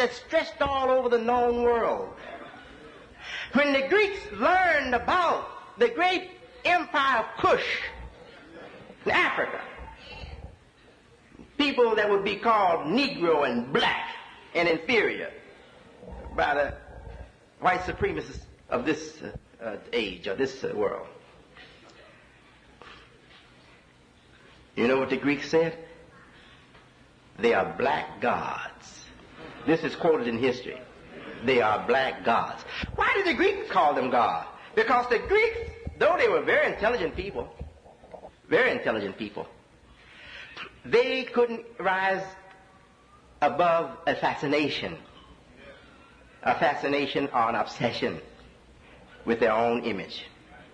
that's stretched all over the known world. When the Greeks learned about the great empire of Kush in Africa, people that would be called Negro and black and inferior by the white supremacists of this age or this world. You know what the Greeks said? They are black gods. This is quoted in history. They are black gods. Why did the Greeks call them God? Because the Greeks, though they were very intelligent people, they couldn't rise above a fascination or an obsession with their own image.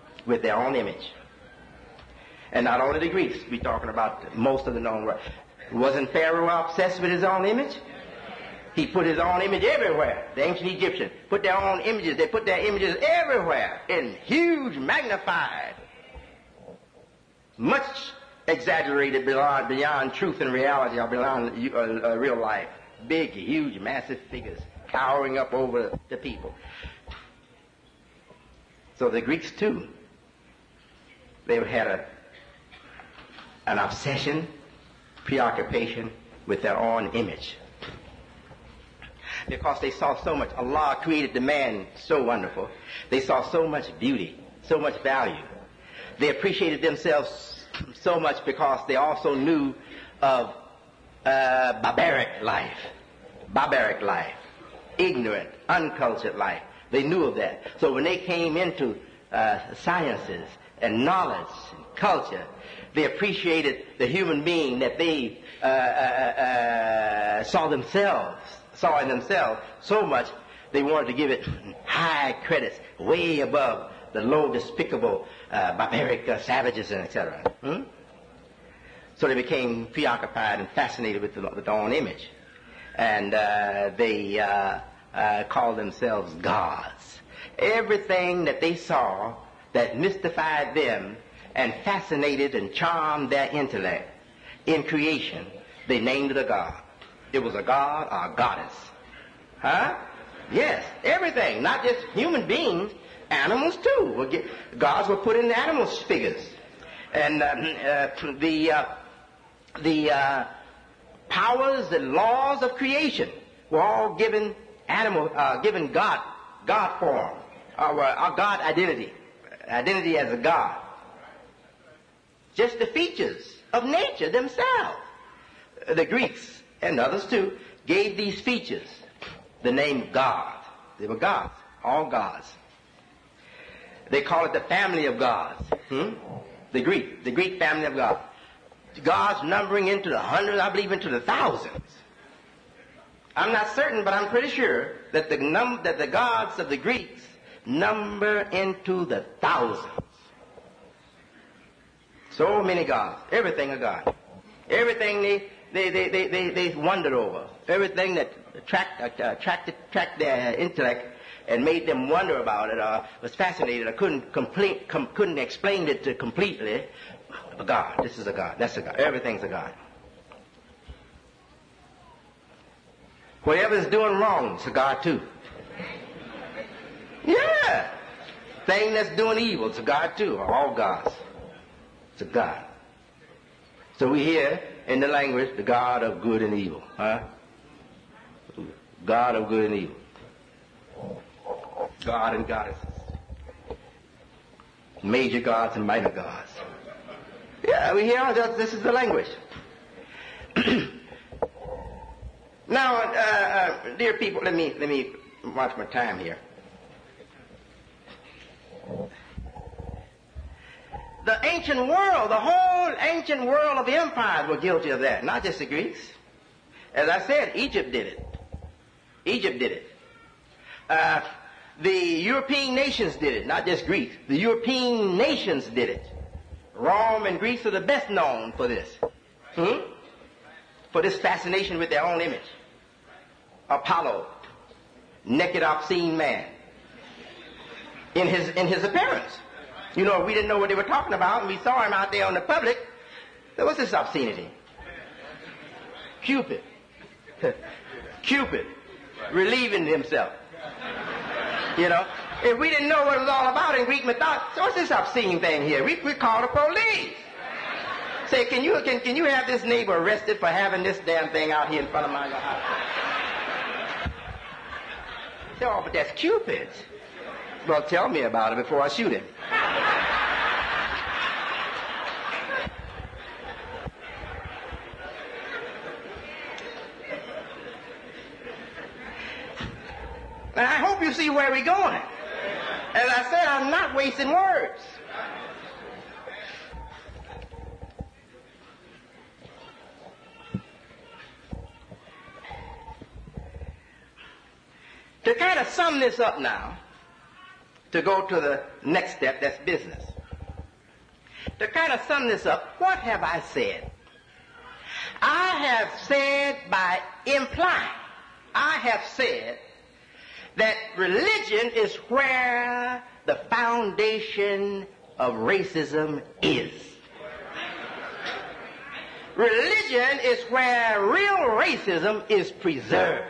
And not only the Greeks, we're talking about most of the known world. Wasn't Pharaoh obsessed with his own image? He put his own image everywhere. The ancient Egyptians put their own images. They put their images everywhere in huge, magnified, much exaggerated beyond truth and reality or beyond real life. Big, huge, massive figures towering up over the people. So the Greeks too, they had an obsession, preoccupation with their own image. Because they saw so much. Allah created the man so wonderful. They saw so much beauty, so much value. They appreciated themselves so much because they also knew of barbaric life, ignorant, uncultured life. They knew of that. So when they came into sciences and knowledge and culture, they appreciated the human being that they saw in themselves so much they wanted to give it high credits, way above the low, despicable, barbaric savages and etc. So they became preoccupied and fascinated with their own image. And they called themselves gods. Everything that they saw that mystified them and fascinated and charmed their intellect in creation, they named it a god. It was a god or a goddess. Huh? Yes, everything, not just human beings, animals too. Gods were put in the animals' figures. And the powers and laws of creation were all given God form, or God identity as a God. Just the features of nature themselves. The Greeks and others too gave these features the name God. They were gods, all gods. They call it the family of gods. The Greek family of gods. Gods numbering into the hundreds, I believe into the thousands. I'm not certain, but I'm pretty sure that the gods of the Greeks number into the thousands. So many gods. Everything a god. Everything they wondered over. Everything that attracted their intellect and made them wonder about it, or was fascinated, or couldn't explain it completely. A god. This is a god. That's a god. Everything's a god. Whatever's doing wrong, it's a god too. Yeah. Thing that's doing evil, it's a god too. All gods. It's a god. So we hear in the language the God of good and evil. Huh? God of good and evil. God and goddesses. Major gods and minor gods. Yeah, we hear this is the language. Now, dear people, let me watch my time here. The ancient world, the whole ancient world of the empires were guilty of that, not just the Greeks. As I said, Egypt did it. The European nations did it, not just Greece. The European nations did it. Rome and Greece are the best known for this. For this fascination with their own image. Apollo, naked, obscene man. In his appearance. You know, if we didn't know what they were talking about, and we saw him out there on the public, there was this obscenity. Cupid. relieving himself. You know, if we didn't know what it was all about in Greek mythology, so what's this obscene thing here? We call the police. Say, can you have this neighbor arrested for having this damn thing out here in front of my house? Say, oh, but that's Cupid. Well, tell me about it before I shoot him. And I hope you see where we're going. As I said, I'm not wasting words. To kind of sum this up now, to go to the next step, that's business. To kind of sum this up, what have I said? I have said by implying, I have said that religion is where the foundation of racism is. Religion is where real racism is preserved.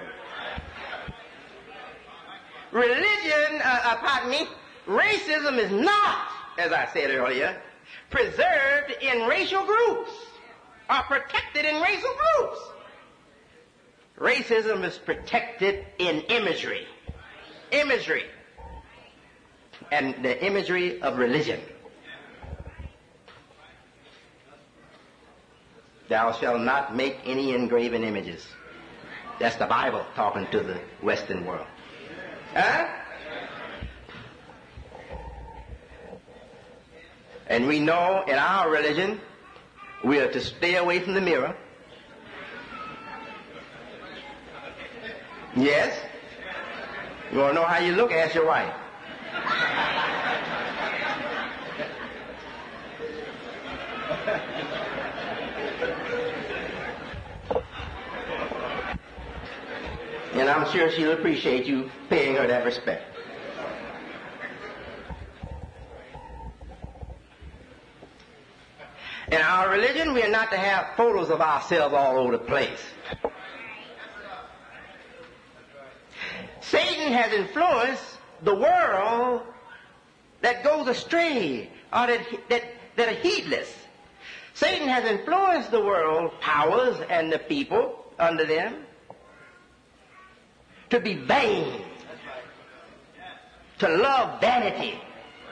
Racism is not, as I said earlier, preserved in racial groups or protected in racial groups. Racism is protected in imagery. Imagery. And the imagery of religion. Thou shalt not make any engraven images. That's the Bible talking to the Western world. Huh? And we know in our religion we are to stay away from the mirror. Yes? You want to know how you look? Ask your wife. And I'm sure she'll appreciate you paying her that respect. In our religion, we are not to have photos of ourselves all over the place. Satan has influenced the world that goes astray or that are heedless. Satan has influenced the world, powers and the people under them, to be vain, to love vanity,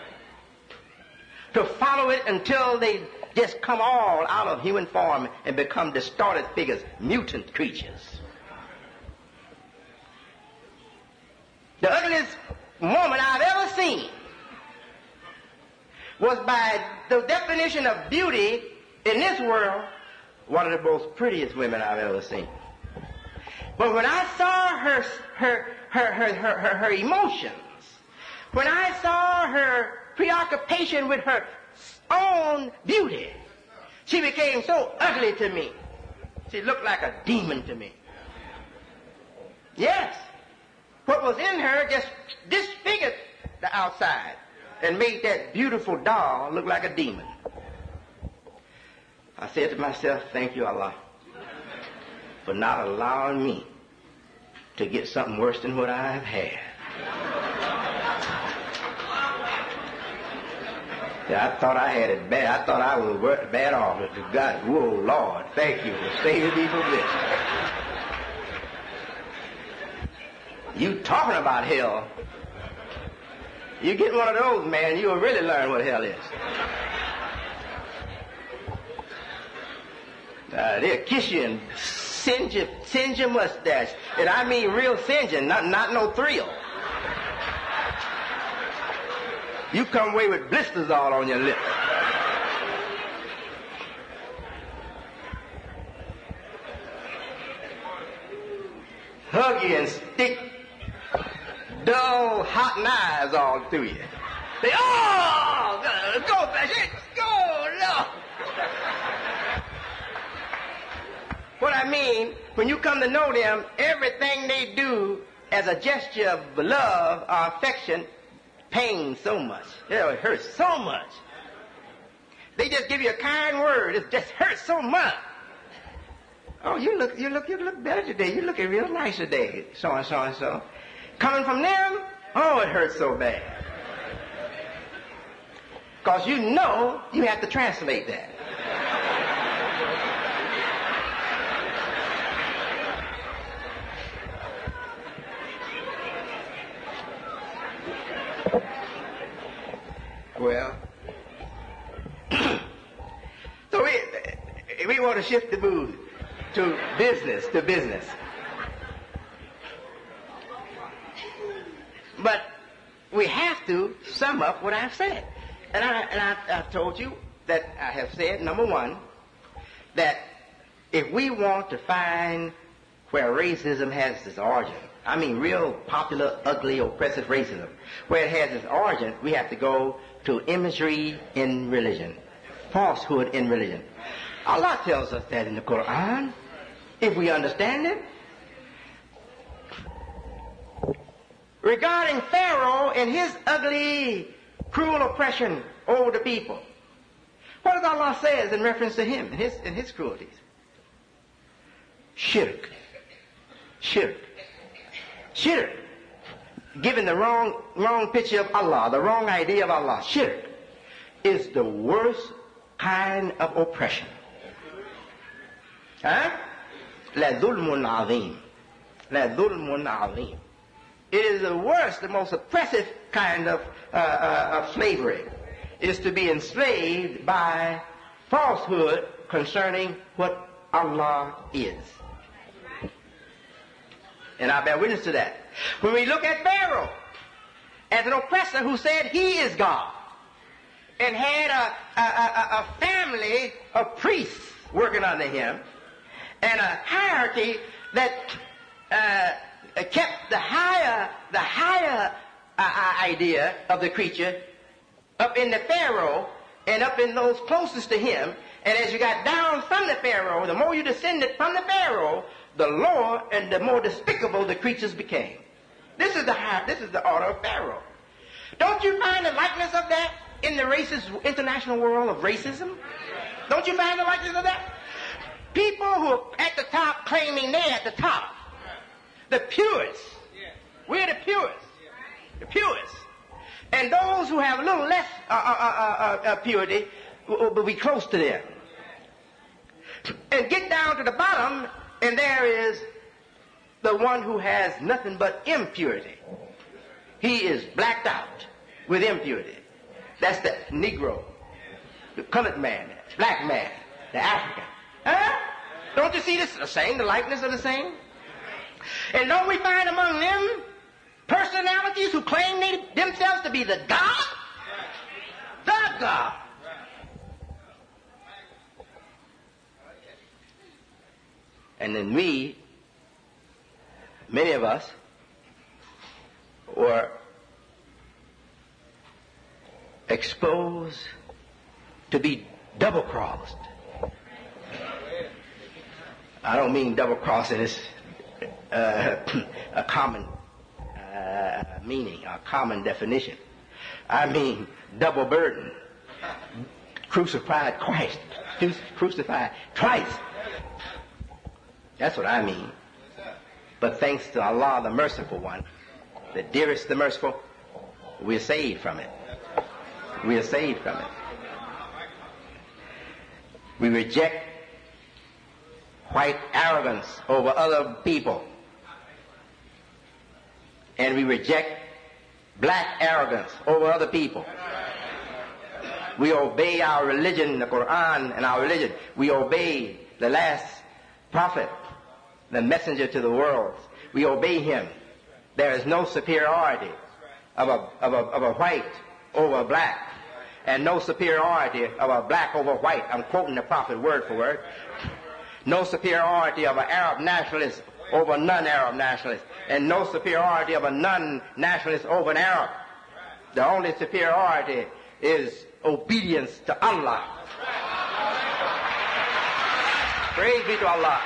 to follow it until they just come all out of human form and become distorted figures, mutant creatures. The ugliest woman I've ever seen was, by the definition of beauty in this world, one of the most prettiest women I've ever seen. But when I saw her emotions, when I saw her preoccupation with her own beauty, she became so ugly to me. She looked like a demon to me. Yes. What was in her just disfigured the outside and made that beautiful doll look like a demon. I said to myself, thank you, Allah, for not allowing me to get something worse than what I've had. Yeah, I thought I had it bad. I thought I was bad off. God, whoa, Lord, thank you for saving me from this. You talking about hell. You get one of those, man, you'll really learn what hell is. They'll kiss you and singe your mustache. And I mean real singeing, not no thrill. You come away with blisters all on your lips. Hug you and stick dull, hot knives all through you. Say, oh, go, Bashir, go, Lord. What I mean, when you come to know them, everything they do as a gesture of love or affection pains so much. It hurts so much. They just give you a kind word. It just hurts so much. Oh, you look better today. You're looking real nice today. So and so and so. Coming from them, oh, it hurts so bad. Because you know you have to translate that. Well, so we want to shift the mood to business. But we have to sum up what I've said. And I've told you that I have said, number one, that if we want to find where racism has its origin, I mean real popular, ugly, oppressive racism, where it has its origin, we have to go to imagery in religion, falsehood in religion. Allah tells us that in the Quran, if we understand it. Regarding Pharaoh and his ugly, cruel oppression over the people, what does Allah say in reference to him and his cruelties? Shirk. Giving the wrong picture of Allah, the wrong idea of Allah. Shirk is the worst kind of oppression. لَذُلْمٌ عَظِيمٌ. It is the worst, the most oppressive kind of slavery. Is to be enslaved by falsehood concerning what Allah is. And I bear witness to that. When we look at Pharaoh as an oppressor who said he is God and had a family of priests working under him and a hierarchy that kept the higher idea of the creature up in the Pharaoh and up in those closest to him. And as you got down from the Pharaoh, the more you descended from the Pharaoh, the lower and the more despicable the creatures became. This is the order of Pharaoh. Don't you find the likeness of that in the racist international world of racism? Don't you find the likeness of that? People who are at the top claiming they're at the top. The purest. We're the purest. The purest. And those who have a little less purity will be close to them. And get down to the bottom, and there is the one who has nothing but impurity. He is blacked out with impurity. That's the Negro, the colored man, the black man, the African. Huh? Don't you see this the same, the likeness of the same? And don't we find among them personalities who claim themselves to be the God? The God. And then many of us, were exposed to be double-crossed. I don't mean double-crossed in this a common meaning, a common definition. I mean double burden. Crucified Christ. Crucified twice. That's what I mean. But thanks to Allah, the merciful one, the dearest, the merciful, we're saved from it. We are saved from it. We reject white arrogance over other people. And we reject black arrogance over other people. We obey our religion, the Quran and our religion. We obey the last prophet, the messenger to the world. We obey him. There is no superiority of a white over a black, and no superiority of a black over white. I'm quoting the prophet word for word. No superiority of an Arab nationalist over a non-Arab nationalist, and no superiority of a non-nationalist over an Arab. The only superiority is obedience to Allah. Praise be to Allah.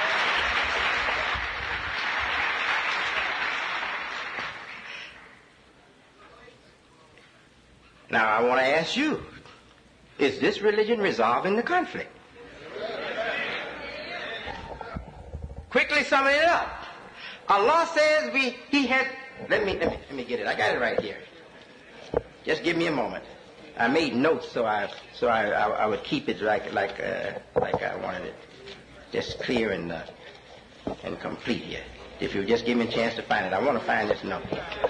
Now I want to ask you, is this religion resolving the conflict? basically summing it up. Allah says He had. Let me get it. I got it right here. Just give me a moment. I made notes so I would keep it like I wanted it, just clear and complete here. If you just give me a chance to find it, I want to find this note.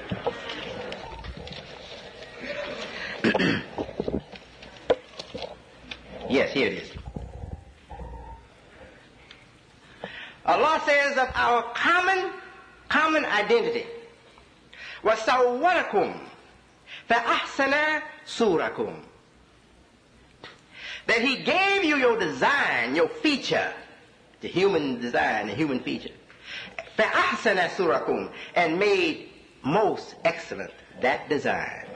Yes, here it is. Allah says of our common identity, وَسَوَّرَكُمْ فَأَحْسَنَ سُورَكُمْ, that He gave you your design, your feature, the human design, the human feature, فَأَحْسَنَ سُورَكُمْ, and made most excellent that design.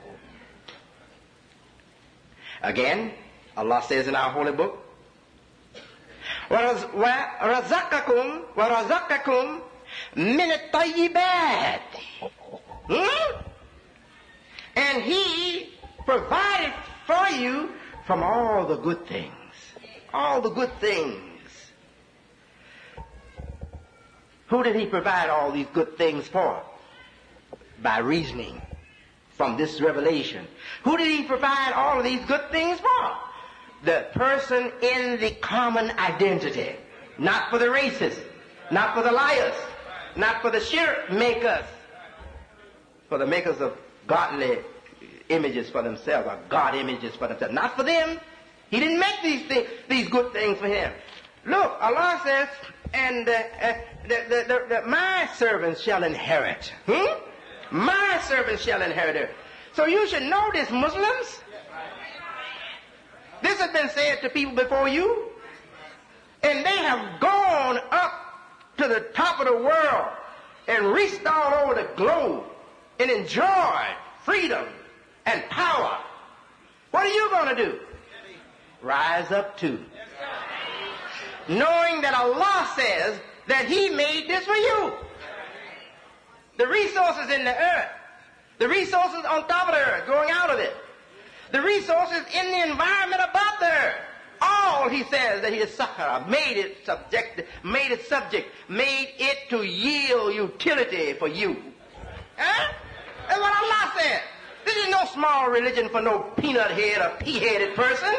Again, Allah says in our holy book, وَرَزَقَكُمْ مِنَ الطَّيِّبَاتِ, and He provided for you from all the good things. All the good things. Who did He provide all these good things for? By reasoning from this revelation. Who did He provide all of these good things for? The person in the common identity. Not for the racists, not for the liars, not for the shirk makers, for the makers of godly images for themselves, or God images for themselves. Not for them. He didn't make these good things for Him. Look, Allah says, and my servants shall inherit. My servants shall inherit it. So you should know this, Muslims. This has been said to people before you, and they have gone up to the top of the world and reached all over the globe and enjoyed freedom and power. What are you going to do? Rise up too. Knowing that Allah says that He made this for you. The resources in the earth, the resources on top of the earth, going out of it, the resources in the environment above the earth, all He says that He is sakhara, made it subject, made it to yield utility for you. Huh? That's what Allah said. This is no small religion for no peanut head or pea-headed person.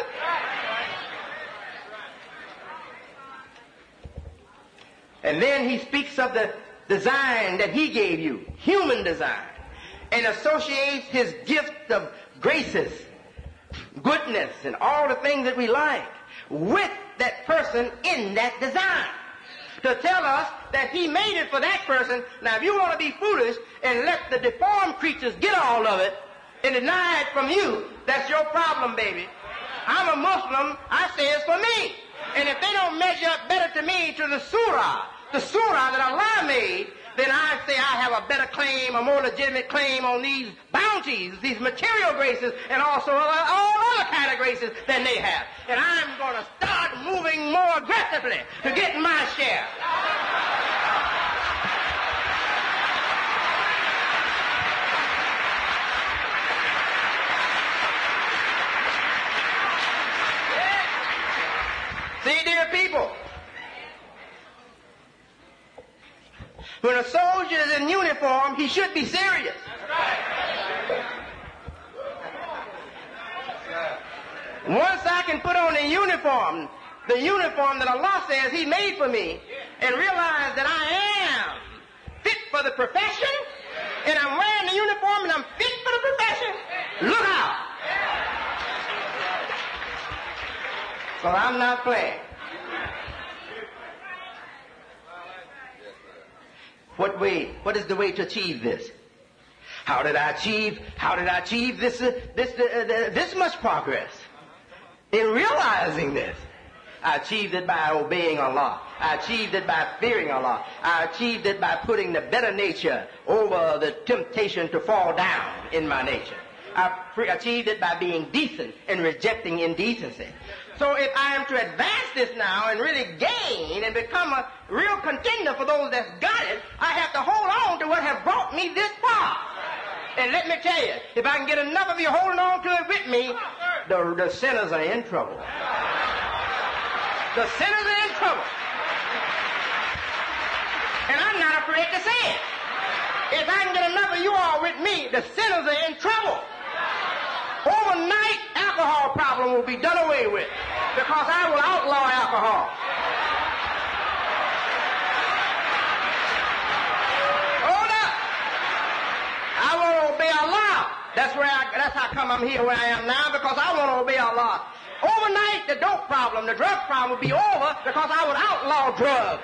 And then He speaks of the design that He gave you, human design, and associates His gift of graces, goodness, and all the things that we like with that person in that design. To tell us that He made it for that person. Now, if you want to be foolish and let the deformed creatures get all of it and deny it from you, that's your problem, baby. I'm a Muslim. I say it's for me. And if they don't measure up better to me to the surah that Allah made, then I say I have a better claim, a more legitimate claim on these bounties, these material graces, and also all other kind of graces than they have. And I'm going to start moving more aggressively to get my share. See, dear people, when a soldier is in uniform, he should be serious. Once I can put on the uniform that Allah says He made for me, and realize that I am fit for the profession, and I'm wearing the uniform and I'm fit for the profession, look out. So I'm not playing. What is the way to achieve this? How did I achieve this much progress? In realizing this, I achieved it by obeying Allah. I achieved it by fearing Allah. I achieved it by putting the better nature over the temptation to fall down in my nature. I achieved it by being decent and rejecting indecency. So if I am to advance this now and really gain and become a real contender for those that's got it, I have to hold on to what has brought me this far. And let me tell you, if I can get enough of you holding on to it with me, the sinners are in trouble. The sinners are in trouble. And I'm not afraid to say it. If I can get enough of you all with me, the sinners are in trouble. Overnight, alcohol problem will be done away with because I will outlaw alcohol. Hold up. I want to obey Allah. That's how come I'm here where I am now, because I want to obey Allah. Overnight, the dope problem, the drug problem will be over because I would outlaw drugs.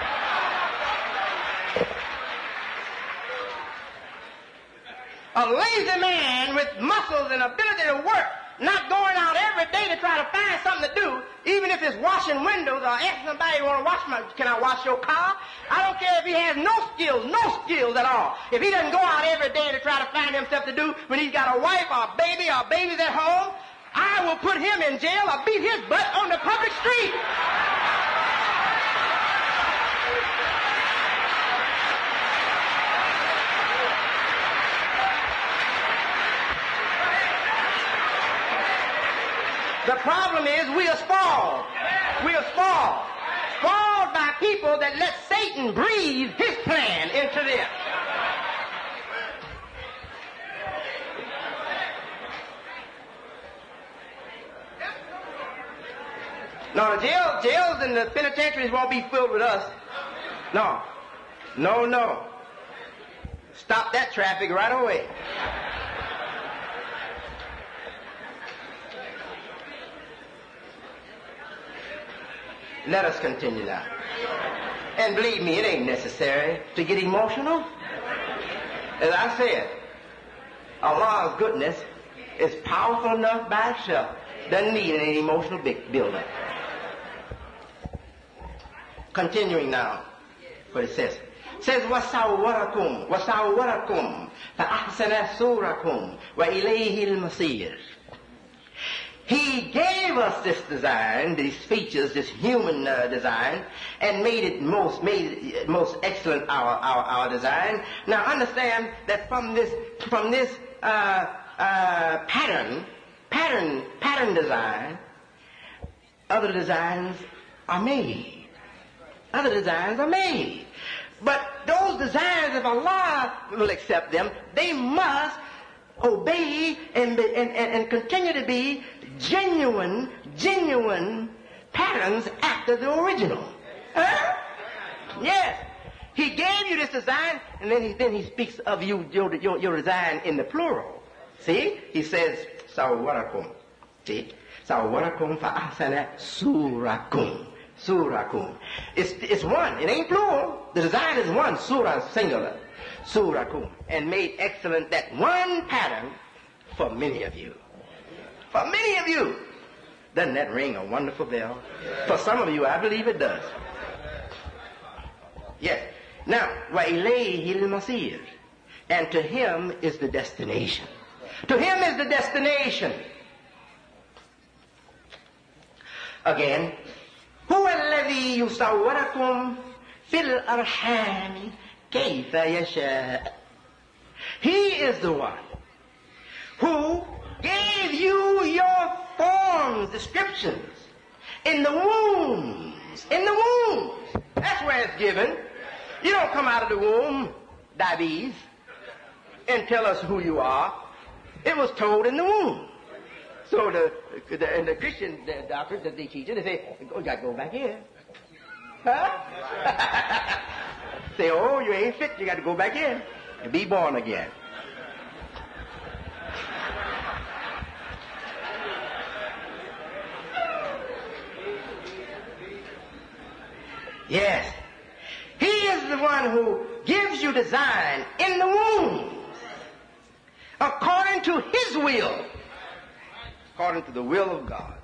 A lazy man with muscles and ability to work, not going out every day to try to find something to do, even if it's washing windows or asking somebody, can I wash your car? I don't care if he has no skills at all. If he doesn't go out every day to try to find himself to do when he's got a wife or babies at home, I will put him in jail or beat his butt on the public street. The problem is we are spoiled. We are spoiled. Spoiled by people that let Satan breathe his plan into them. No, the jails and the penitentiaries won't be filled with us. No. Stop that traffic right away. Let us continue now. And believe me, it ain't necessary to get emotional. As I said, Allah's goodness is powerful enough by itself. Doesn't need any emotional build-up. Continuing now, what it says. It says, وَسَوَّرَكُمْ فَأَحْسَنَ صُورَكُمْ وَإِلَيْهِ الْمَصِيرُ. He gave us this design, these features, this human design, and made it most excellent our design. Now understand that from this pattern design, other designs are made. But those designs, if Allah will accept them, they must obey and continue to be genuine patterns after the original. Huh? Yes. He gave you this design, and then he speaks of your design in the plural. See? He says, Sawwarakum. See? Sawwarakum fa'ahsana surakum. Surakum. It's one. It ain't plural. The design is one. Surah singular. Surakum. And made excellent that one pattern for many of you. For many of you. Doesn't that ring a wonderful bell? For some of you, I believe it does. Yes. Now, وَإِلَيْهِ الْمَصِيرُ. And to him is the destination. To him is the destination. Again, هُوَ الَّذِي يُصَوَّرَكُمْ فِي الْأَرْحَامِ كَيْفَ يَشَاءُ. He is the one who gave you your forms, descriptions, in the wombs. In the wombs. That's where it's given. You don't come out of the womb, diabetes, and tell us who you are. It was told in the womb. So the Christian doctors that they teach you, they say, oh, you got to go back in. Huh? Say, oh, you ain't fit, you got to go back in and be born again. Yes. He is the one who gives you design in the womb according to his will, according to the will of God.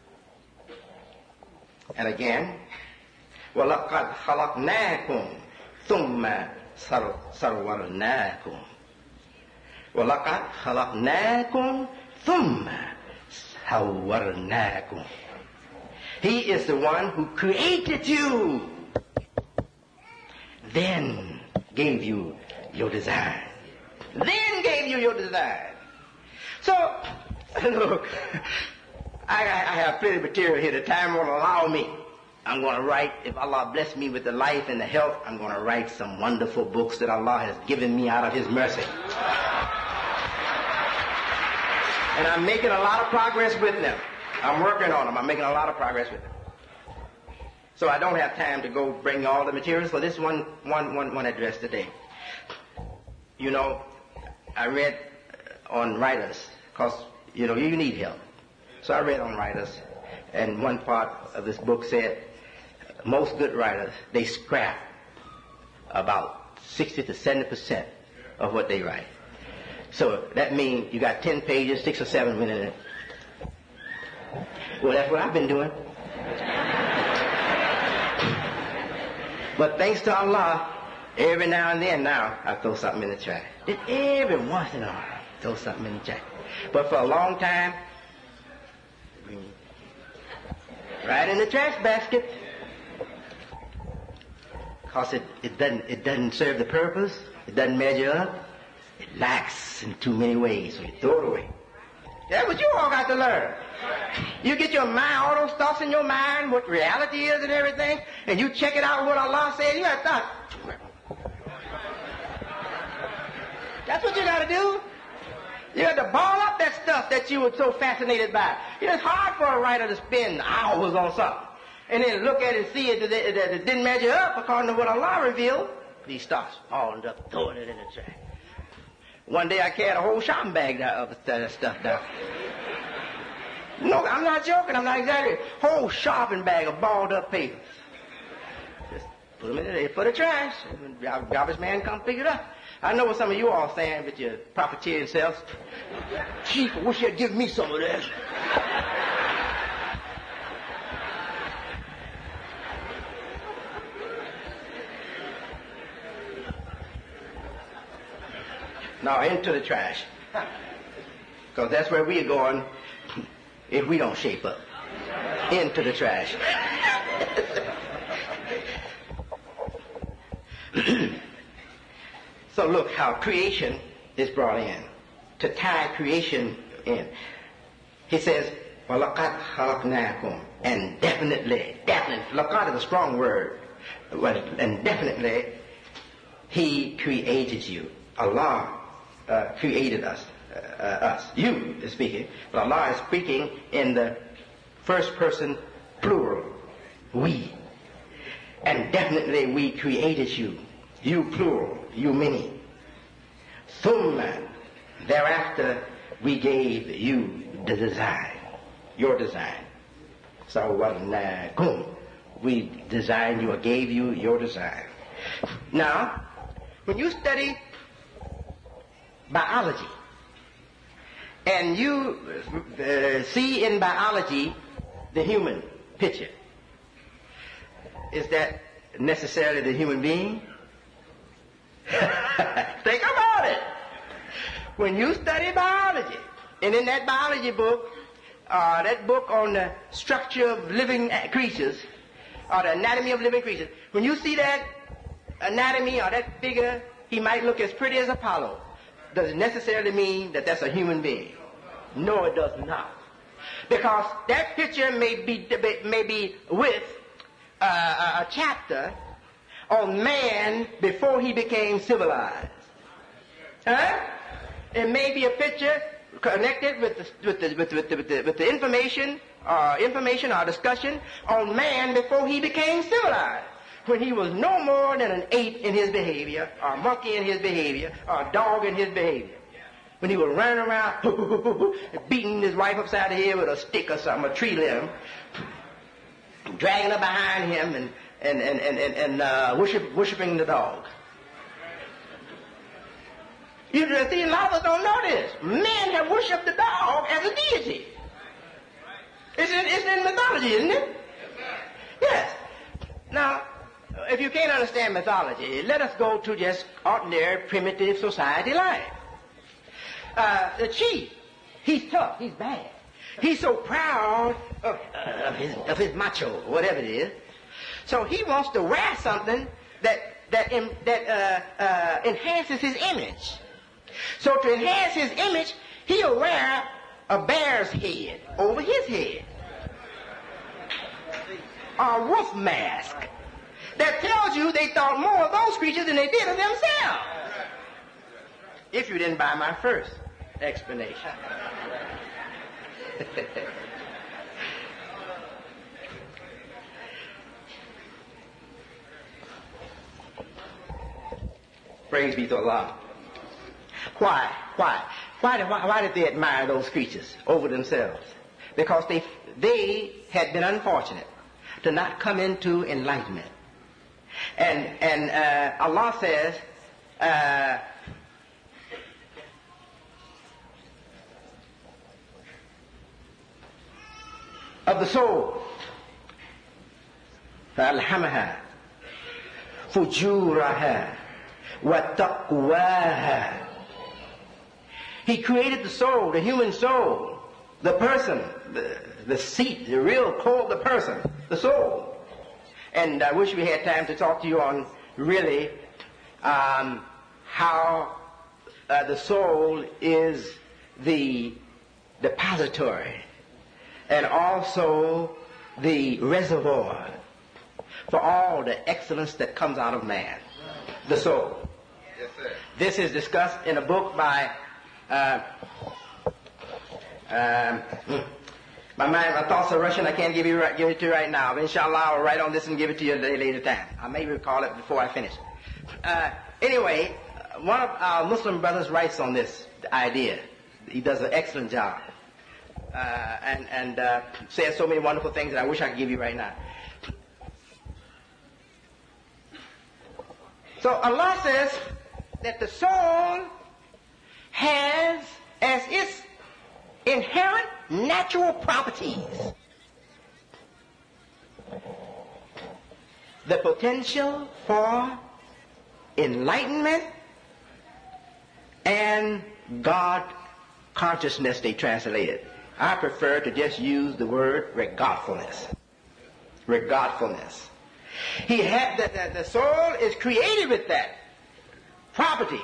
And again, وَلَقَدْ خَلَقْنَاكُمْ ثُمَّ صَوَّرْنَاكُمْ. وَلَقَدْ خَلَقْنَاكُمْ ثُمَّ صَوَّرْنَاكُمْ. He is the one who created you, then gave you your design. Then gave you your design. So, look, I have plenty of material here. The time won't allow me. I'm going to write, if Allah bless me with the life and the health, I'm going to write some wonderful books that Allah has given me out of His mercy. And I'm making a lot of progress with them. I'm working on them. I'm making a lot of progress with them. So I don't have time to go bring all the materials for this one address today. You know, I read on writers, because, you know, you need help. So I read on writers, and one part of this book said, most good writers, they scrap about 60 to 70% of what they write. So that means you got 10 pages, 6 or 7 minutes in it. Well, that's what I've been doing. But thanks to Allah, every now and then now, I throw something in the trash. Every once in a while, throw something in the trash. But for a long time, right in the trash basket. Because it doesn't serve the purpose. It doesn't measure up. It lacks in too many ways, so you throw it away. That's what you all got to learn. You get your mind, all those thoughts in your mind, what reality is and everything, and you check it out with what Allah says, you got to thought. That's what you got to do. You got to ball up that stuff that you were so fascinated by. You know, it's hard for a writer to spend hours on something and then look at it and see it that it didn't measure up according to what Allah revealed. He starts balling up, throwing it in the trash. One day I carried a whole shopping bag of that stuff down. No, I'm not joking. I'm not exaggerating. Whole shopping bag of balled up papers. Just put them in there for the trash. Garbage man come pick it up. I know what some of you all saying with your profiteering selves. Chief, I wish you'd give me some of this. Now into the trash. Because that's where we're going if we don't shape up. Into the trash. So look how creation is brought in. To tie creation in. He says, وَلَقَدْ خَلَقْنَاكُمْ. And definitely, laqad is a strong word. And definitely, He created you. Allah created us. You is speaking, but Allah is speaking in the first person plural. We. And definitely we created you. You plural. You many. Thumma. Thereafter we gave you the design. Your design. So we designed you or gave you your design. Now, when you study biology, and you see in biology the human picture, is that necessarily the human being? Think about it. When you study biology, and in that biology book, that book on the structure of living creatures, or the anatomy of living creatures, when you see that anatomy or that figure, he might look as pretty as Apollo. Does it necessarily mean that that's a human being? No, it does not. Because that picture may be with a chapter on man before he became civilized. Huh? It may be a picture connected with the information or discussion on man before he became civilized. When he was no more than an ape in his behavior, or a monkey in his behavior, or a dog in his behavior. When he was running around beating his wife upside the head with a stick or something, a tree limb, dragging her behind him and worshiping the dog. You see, a lot of us don't know this. Men have worshipped the dog as a deity. It's in mythology, isn't it? Yes. Now, if you can't understand mythology, let us go to just ordinary primitive society life. The chief, he's tough, he's bad. He's so proud of his macho, whatever it is. So he wants to wear something that enhances his image. So to enhance his image, he'll wear a bear's head over his head. or wolf mask that tells you they thought more of those creatures than they did of themselves. If you didn't buy my first explanation. Praise be to Allah. Why? Why did they admire those creatures over themselves? Because they had been unfortunate to not come into enlightenment. And Allah says, of the soul, فَأَلْهَمَهَا فُجُورَهَا وَتَقْوَاهَا. He created the soul, the human soul, the person, the seat, the real core of the person, the soul. And I wish we had time to talk to you on really how the soul is the depository and also the reservoir for all the excellence that comes out of man, the soul. Yes, sir. This is discussed in a book by my thoughts are Russian. I can't give it to you right now. But inshallah, I'll write on this and give it to you at a later time. I may recall it before I finish. Anyway, one of our Muslim brothers writes on this idea. He does an excellent job. And says so many wonderful things that I wish I could give you right now. So Allah says that the soul has as its inherent natural properties the potential for enlightenment and God consciousness, they translate it. I prefer to just use the word regardfulness. Regardfulness. He had the soul is created with that property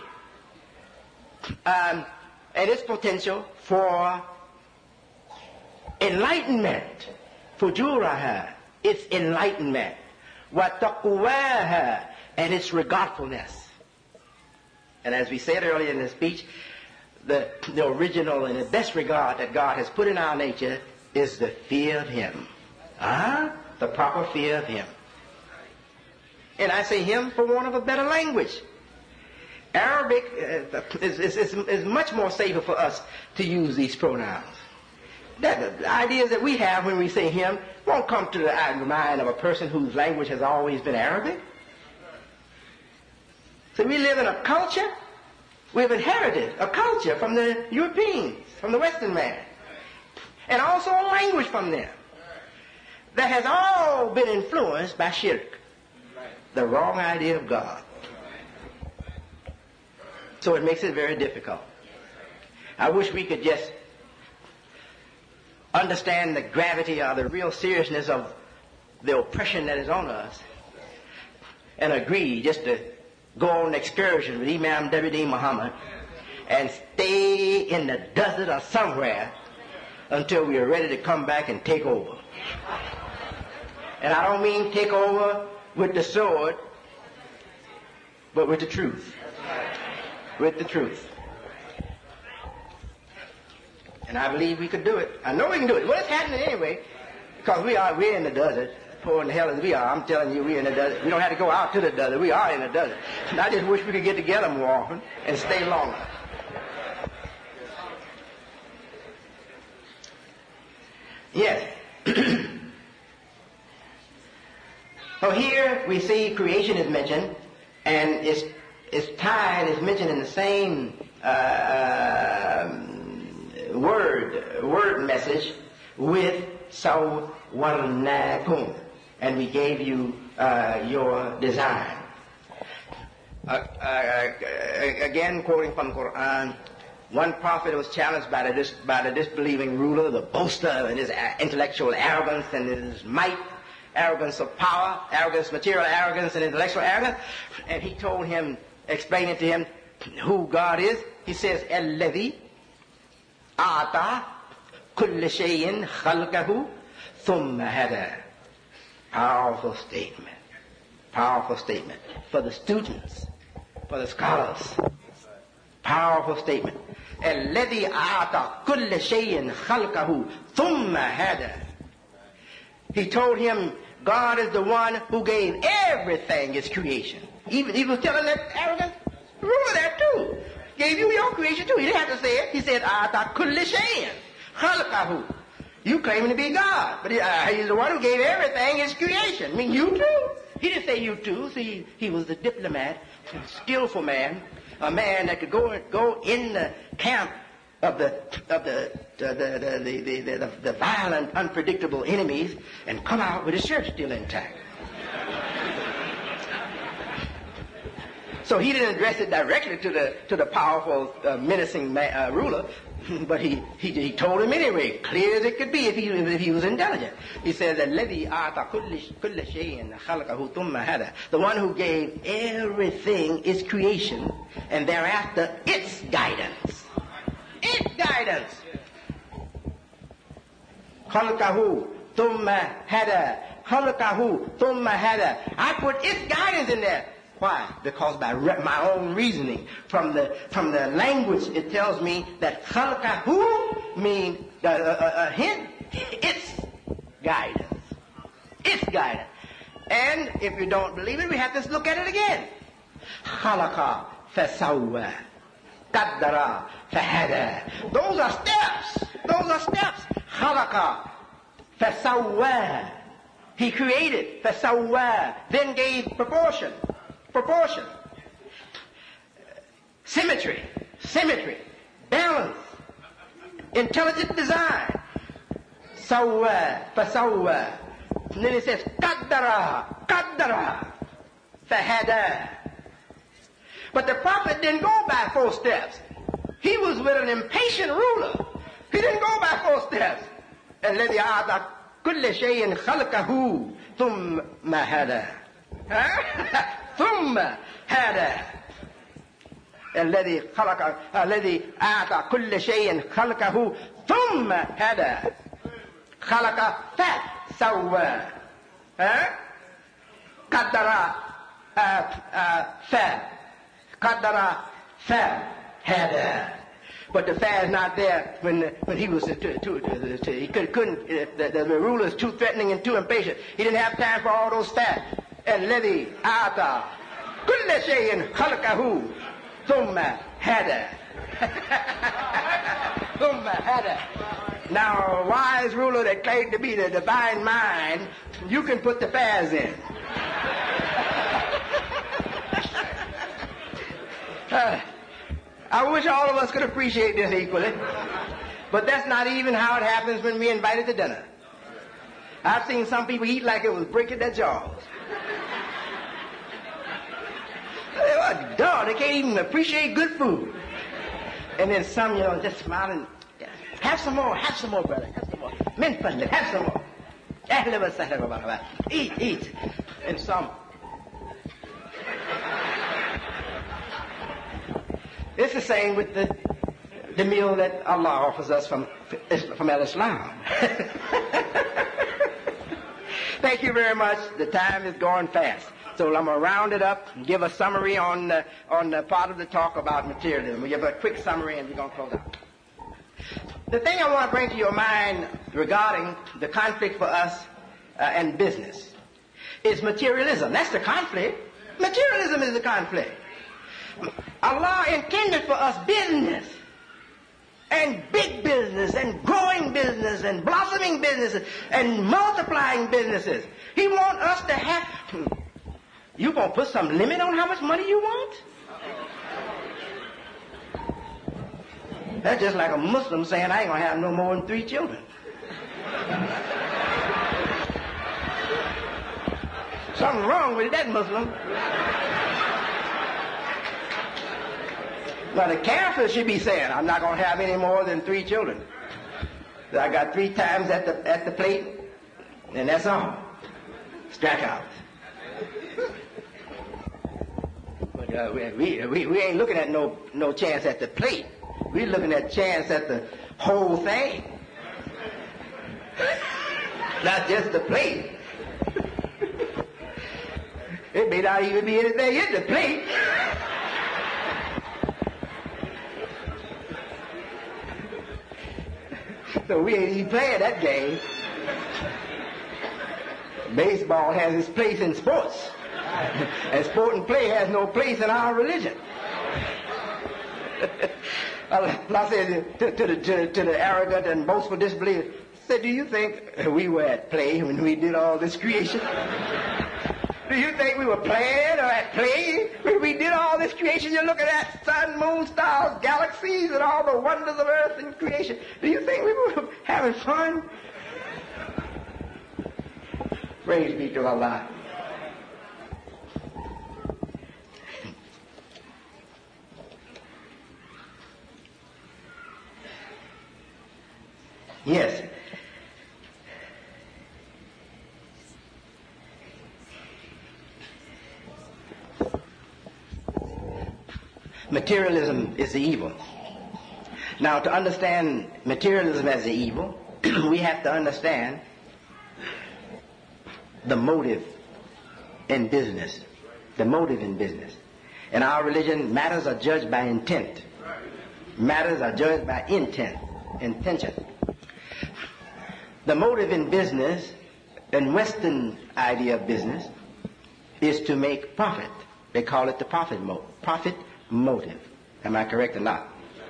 and its potential for enlightenment, fujuraha, its enlightenment, wa taqwaha, and its regardfulness. And as we said earlier in the speech, the original and the best regard that God has put in our nature is the fear of Him. The proper fear of Him. And I say Him for want of a better language. Arabic is much more safer for us to use these pronouns. The ideas that we have when we say Him won't come to the mind of a person whose language has always been Arabic. So we live in a culture. We've inherited a culture from the Europeans, from the Western man, and also a language from them that has all been influenced by shirk, the wrong idea of God. So it makes it very difficult. I wish we could just understand the gravity or the real seriousness of the oppression that is on us and agree just to go on an excursion with Imam W.D. Muhammad and stay in the desert or somewhere until we are ready to come back and take over. And I don't mean take over with the sword, but with the truth. With the truth. And I believe we could do it. I know we can do it. Well, it's happening anyway, because we're in the desert. Poor in the hell as we are, I'm telling you, we're in the desert. We don't have to go out to the desert. We are in the desert. And I just wish we could get together more often and stay longer. Yes. So here we see creation is mentioned, and its tied is mentioned in the same word message with Sawwarnakum, and we gave you your design. Again, quoting from the Quran, one prophet was challenged by the disbelieving ruler, the boaster, and his intellectual arrogance and his might, arrogance of power, arrogance, material arrogance, and intellectual arrogance. And he told him, explaining to him who God is, he says, "Alladhi a'ta kulla shay'in khalqahu thumma hada." Powerful statement. Powerful statement. For the students, for the scholars. Powerful statement. الذي أعطى كل شيء خلقه ثم هدى. He told him, God is the one who gave everything its creation. Even he was telling that arrogant ruler that too. Gave you your creation too. He didn't have to say it. He said, أعطى كل شيء خلقه. You claiming to be God, but he's the one who gave everything its creation. I mean, you too. He didn't say you too. See, he was a diplomat, a skillful man, a man that could go in the camp of the violent, unpredictable enemies and come out with his shirt still intact. So he didn't address it directly to the powerful, menacing ruler, but he told him anyway, clear as it could be if he was intelligent. He said that الذي أعطى كل شيء خلقه ثم هدى. The one who gave everything its creation and thereafter its guidance. Its guidance. خلقه ثم هدى. خلقه ثم هدى. I put its guidance in there. Why? Because by my own reasoning, from the language, it tells me that khalaqahu means hint, its guidance. Its guidance. And if you don't believe it, we have to look at it again. Khalaqa fasawwa. Qaddara fahada. Those are steps. Those are steps. Khalaqa fasawwa. He created fasawwa. Then gave proportion. Proportion, symmetry, balance, intelligent design. Sawwa, fasawwa. And then it says, qaddara, fahada. But the prophet didn't go by 4 steps. He was with an impatient ruler. He didn't go by 4 steps. الذي أعطى كل شيء خلقه ثم هدى. ثم هذا الذي أعطى كل شيء خلقه ثم هذا خلق فسوى قدر فهذا. But the fa is not there when he was he couldn't the ruler is too threatening and too impatient. He didn't have time for all those fa. الذي أعطى كل شيء خلقه ثم هدى. ثم هدى. Now, a wise ruler that claimed to be the divine mind, you can put the faz in. I wish all of us could appreciate this equally, but that's not even how it happens when we invited to dinner. I've seen some people eat like it was breaking their jaws. Dog, they can't even appreciate good food. And then some, just smiling. Have some more, brother. Have some more. Men friendly, have some more. Eat. And some. It's the same with the meal that Allah offers us from Al-Islam. Thank you very much. The time is going fast. So I'm going to round it up and give a summary on the part of the talk about materialism. We'll give a quick summary and we're going to close out. The thing I want to bring to your mind regarding the conflict for us and business is materialism. That's the conflict. Materialism is the conflict. Allah intended for us business and big business and growing business and blossoming businesses and multiplying businesses. He wants us to have... You gonna put some limit on how much money you want? That's just like a Muslim saying, I ain't gonna have no more than 3 children. Something wrong with that Muslim. Now the Kafir should be saying, I'm not gonna have any more than 3 children. I got 3 times at the plate, and that's all. Strike out. But we ain't looking at no chance at the plate. We're looking at chance at the whole thing. Not just the plate. It may not even be anything in the plate. So we ain't even playing that game. Baseball has its place in sports. And sport and play has no place in our religion. I said to the arrogant and boastful disbelievers, I said, do you think we were at play when we did all this creation? Do you think we were playing or at play when we did all this creation? You're looking at sun, moon, stars, galaxies, and all the wonders of earth and creation. Do you think we were having fun? Praise be to Allah. Yes. Materialism is the evil. Now, to understand materialism as the evil, we have to understand the motive in business. The motive in business. In our religion, matters are judged by intent. Matters are judged by intention. The motive in business, in Western idea of business, is to make profit. They call it the profit motive. Am I correct or not?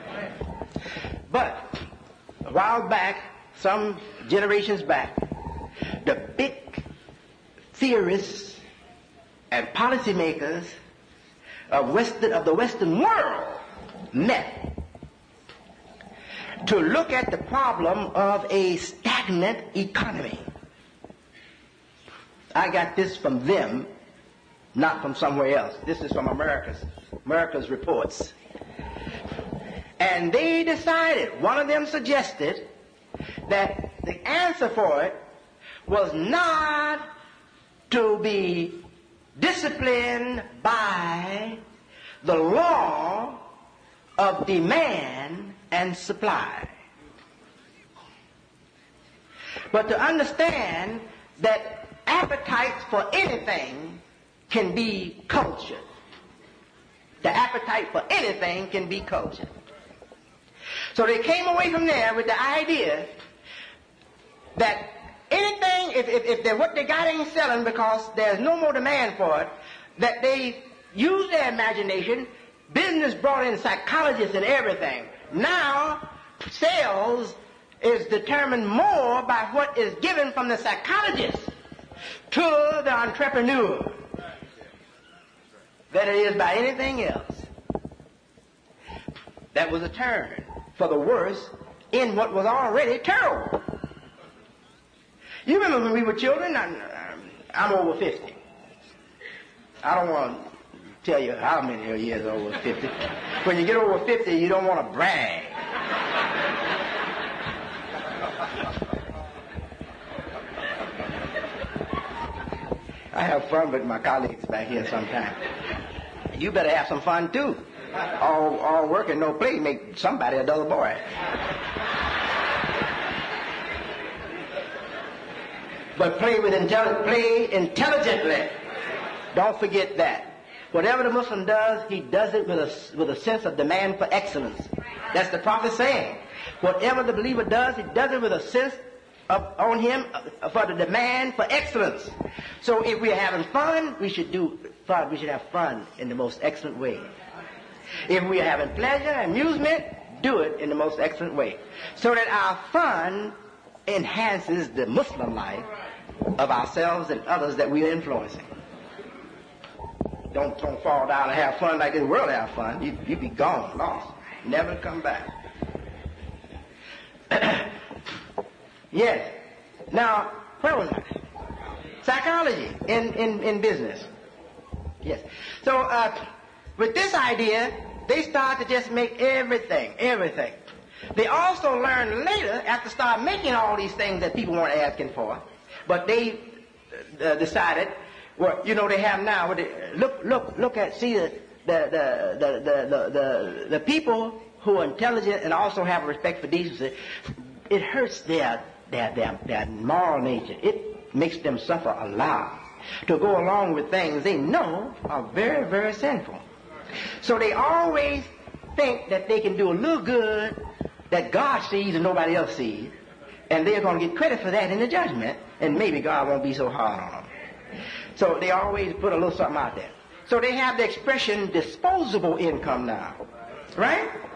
But a while back, some generations back, the big theorists and policymakers of the Western world met to look at the problem of a stagnant economy. I got this from them, not from somewhere else. This is from America's reports. And they decided, one of them suggested, that the answer for it was not to be disciplined by the law of demand and supply, but to understand that appetites for anything can be cultured. The appetite for anything can be cultured. So they came away from there with the idea that anything, if what they got ain't selling because there's no more demand for it, that they use their imagination. Business brought in psychologists and everything. Now, sales is determined more by what is given from the psychologist to the entrepreneur than it is by anything else. That was a turn for the worse in what was already terrible. You remember when we were children? I'm over 50. I don't want to tell you how many years over 50. When you get over 50, you don't want to brag. I have fun with my colleagues back here sometimes. You better have some fun too. All work and no play make somebody a dull boy. But play intelligently. Don't forget that. Whatever the Muslim does, he does it with a sense of demand for excellence. That's the Prophet saying. Whatever the believer does, he does it with a sense on him for the demand for excellence. So if we're having fun, we should have fun in the most excellent way. If we're having pleasure, amusement, do it in the most excellent way. So that our fun enhances the Muslim life of ourselves and others that we are influencing. Don't fall down and have fun like this world have fun. You'd be gone, lost, never come back. Yes. Now, where was I? Psychology in business. Yes. So with this idea, they start to just make everything. They also learn later, after start making all these things that people weren't asking for, but they decided, well, you know, they have now. Look at, see the people who are intelligent and also have a respect for decency. It hurts their moral nature. It makes them suffer a lot. to go along with things they know are very, very sinful. So they always think that they can do a little good that God sees and nobody else sees, and they're going to get credit for that in the judgment, and maybe God won't be so hard on them. So they always put a little something out there. So they have the expression disposable income now, right?